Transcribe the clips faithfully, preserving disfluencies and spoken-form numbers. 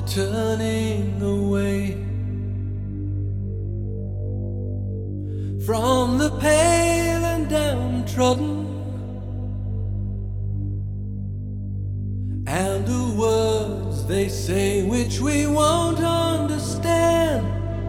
turning away from the pale and downtrodden, and the words they say which we won't understand.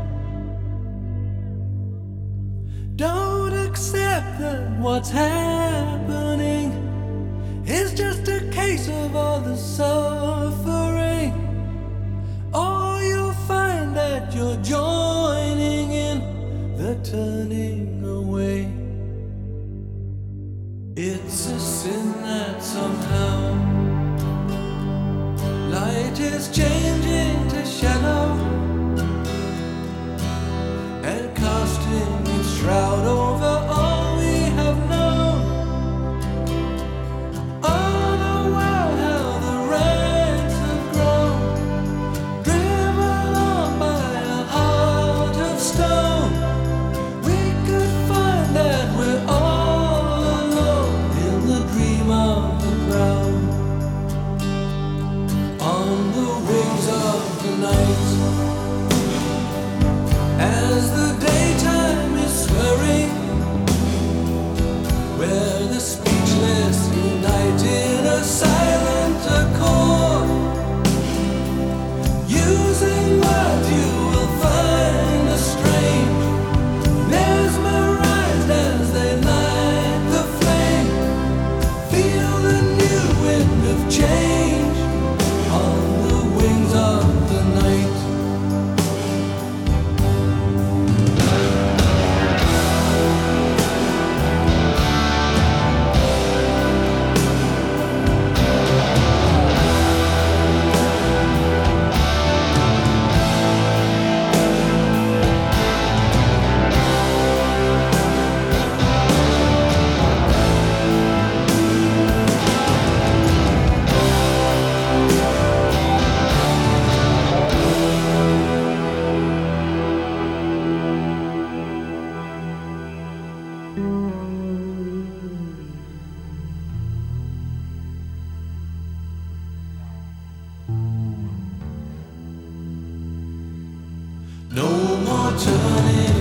Don't accept that what's happening is just a case of all the suffering, or you'll find that you're joining in the turning away. It's a sin that somehow light is changing to shadow and casting its shroud over all we have known. Oh, the world, how the ranks have grown, driven on by a heart of stone. We could find that we're all alone in the dream of the ground. On the wings of the night, as the daytime is swirring, where the speechless unite in a silent accord, using words you will find a strange, mesmerized as they light the flame. Feel the new wind of change on the wings of the night. No more turning